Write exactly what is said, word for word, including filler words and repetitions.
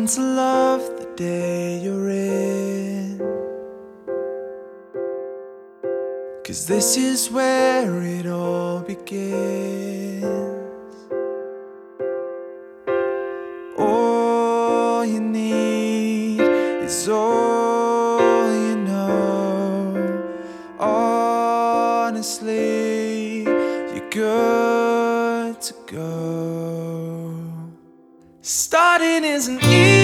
learn to love the day you're in, 'cause this is where it all begins. All you need is all you know. Honestly, you're good to go. Starting isn't easy.